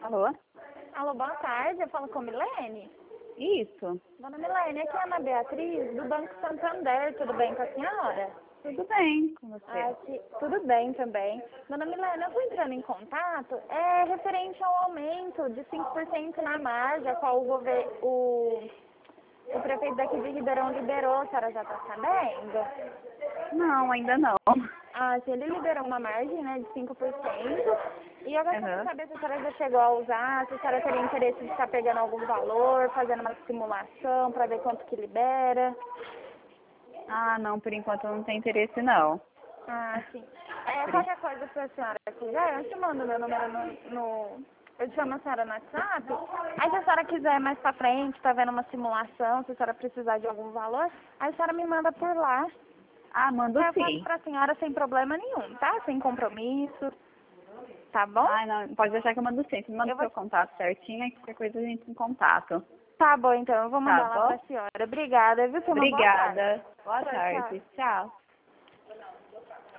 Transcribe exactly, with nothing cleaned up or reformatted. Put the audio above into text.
Alô? Alô, boa tarde, eu falo com a Milene. Isso. Dona Milene, aqui é a Ana Beatriz, do Banco Santander, tudo bem com a senhora? Tudo bem com você? Ah, que- tudo bem também. Dona Milene, eu estou entrando em contato, é referente ao aumento de cinco por cento na margem, a qual o, gover- o, o prefeito daqui de Ribeirão liberou, a senhora já está sabendo? Não, ainda não. Ah, se ele liberou uma margem, né, de cinco por cento, e eu gostaria Aham. de saber se a senhora já chegou a usar, se a senhora teria interesse de estar pegando algum valor, fazendo uma simulação para ver quanto que libera. Ah, não, por enquanto não tem interesse não. Ah, sim. É, Por isso. qualquer coisa que a senhora quiser, eu te mando meu número no... no eu chamo a senhora no WhatsApp. Aí se a senhora quiser mais pra frente, tá vendo uma simulação, se a senhora precisar de algum valor, aí a senhora me manda por lá. Ah, mando Aí eu faço sim. pra senhora sem problema nenhum, tá? Sem compromisso. Tá bom? Ah, não, pode deixar que eu mando sim. Você manda Eu o vou... seu contato certinho e qualquer coisa a gente em contato. Tá bom, então. Eu vou Tá mandar lá bom? pra senhora. Obrigada, viu? Tenha uma boa tarde. Obrigada. Boa Tchau, tchau. tarde. Tchau.